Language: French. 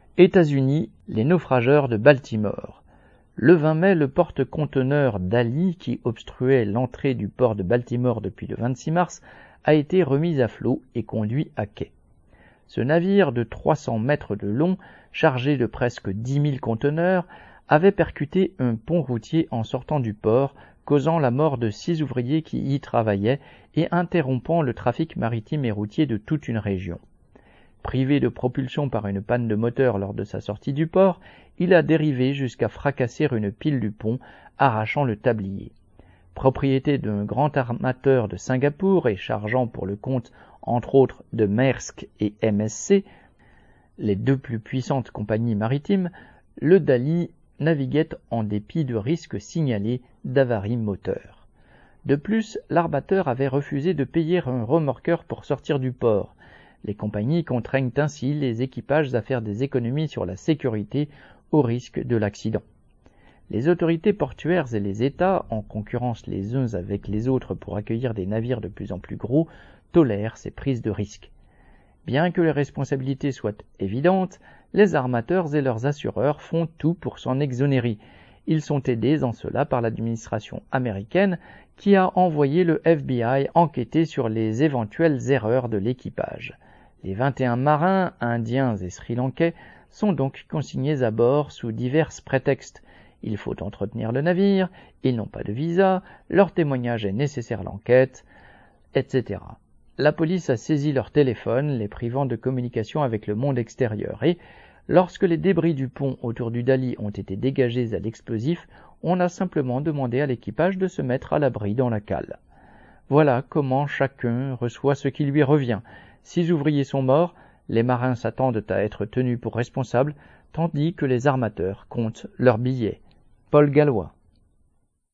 États-Unis, les naufrageurs de Baltimore. Le 20 mai, le porte-conteneur Dali, qui obstruait l'entrée du port de Baltimore depuis le 26 mars, a été remis à flot et conduit à quai. Ce navire de 300 mètres de long, chargé de presque 10 000 conteneurs, avait percuté un pont routier en sortant du port, causant la mort de 6 ouvriers qui y travaillaient et interrompant le trafic maritime et routier de toute une région. Privé de propulsion par une panne de moteur lors de sa sortie du port, il a dérivé jusqu'à fracasser une pile du pont, arrachant le tablier. Propriété d'un grand armateur de Singapour et chargeant pour le compte, entre autres, de Maersk et MSC, les deux plus puissantes compagnies maritimes, le Dali naviguait en dépit de risques signalés d'avarie moteur. De plus, l'armateur avait refusé de payer un remorqueur pour sortir du port. Les compagnies contraignent ainsi les équipages à faire des économies sur la sécurité au risque de l'accident. Les autorités portuaires et les États, en concurrence les uns avec les autres pour accueillir des navires de plus en plus gros, tolèrent ces prises de risques. Bien que les responsabilités soient évidentes, les armateurs et leurs assureurs font tout pour s'en exonérer. Ils sont aidés en cela par l'administration américaine qui a envoyé le FBI enquêter sur les éventuelles erreurs de l'équipage. Les 21 marins, indiens et sri-lankais, sont donc consignés à bord sous divers prétextes. Il faut entretenir le navire, ils n'ont pas de visa, leur témoignage est nécessaire à l'enquête, etc. La police a saisi leur téléphone, les privant de communication avec le monde extérieur et, lorsque les débris du pont autour du Dali ont été dégagés à l'explosif, on a simplement demandé à l'équipage de se mettre à l'abri dans la cale. Voilà comment chacun reçoit ce qui lui revient. 6 ouvriers sont morts, les marins s'attendent à être tenus pour responsables, tandis que les armateurs comptent leurs billets. Paul Gallois.